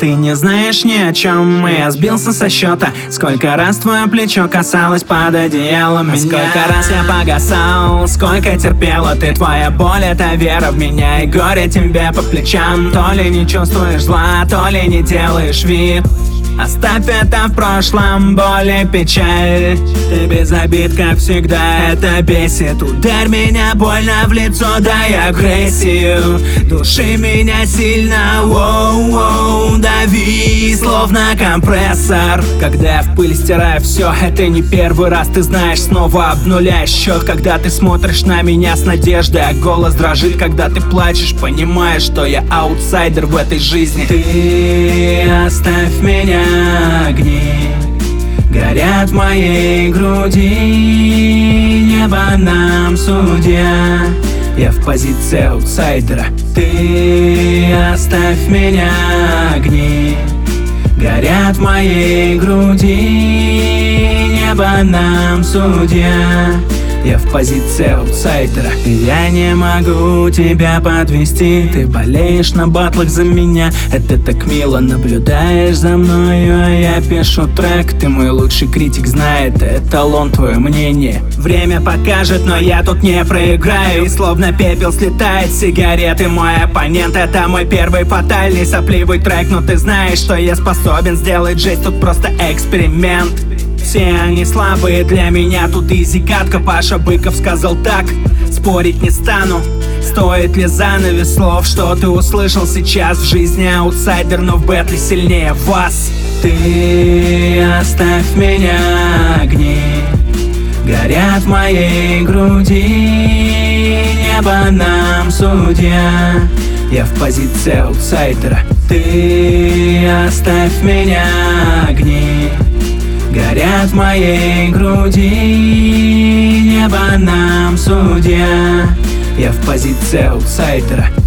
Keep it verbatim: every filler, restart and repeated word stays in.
Ты не знаешь ни о чем, я сбился со счета. Сколько раз твое плечо касалось под одеялом меня. Сколько раз я погасал, сколько терпела ты. Твоя боль — это вера в меня, и горе тебе по плечам. То ли не чувствуешь зла, то ли не делаешь вид. Оставь это в прошлом, боль и печаль. Ты без обид, как всегда, это бесит. Ударь меня больно в лицо, дай агрессию. Души меня сильно, воу-воу. Дави, словно компрессор. Когда я в пыль стираю все, это не первый раз. Ты знаешь, снова обнуляешь счет. Когда ты смотришь на меня с надеждой, а голос дрожит. Когда ты плачешь, понимаешь, что я аутсайдер в этой жизни. Ты оставь меня, огни горят в моей груди, небо нам судья. Я в позиции аутсайдера. Ты оставь меня, огни горят в моей груди, небо нам судья. Я в позиции аутсайдера. Я не могу тебя подвести. Ты болеешь на батлах за меня. Это так мило, наблюдаешь за мною, а я пишу трек. Ты мой лучший критик, знает эталон, твое мнение время покажет, но я тут не проиграю. И словно пепел слетает с сигареты мой оппонент. Это мой первый фатальный сопливый трек. Но ты знаешь, что я способен сделать жесть. Тут просто эксперимент. Все они слабые для меня, тут изи катка. Паша Быков сказал так, спорить не стану. Стоит ли занавес слов, что ты услышал сейчас? В жизни аутсайдер, но в бэтле сильнее вас. Ты оставь меня, огни горят в моей груди, небо нам судья. Я в позиции аутсайдера. Ты оставь меня, огни горят в моей груди, небо нам судья. Я в позиции аутсайдера.